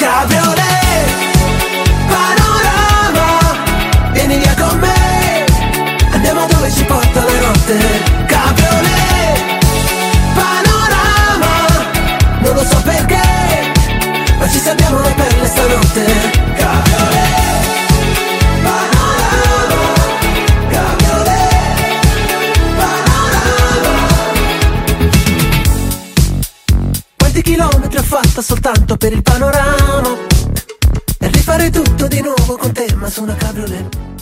Cabriolet, panorama, vieni via con me, andiamo dove ci porta la notte. Cabriolet, panorama, non lo so perché, ma ci salviamo le perle stanotte. Cabriolet, panorama, cabriolet, panorama. Quanti chilometri ho fatto soltanto per il panorama, e rifare tutto di nuovo con te, ma su una cabriolet.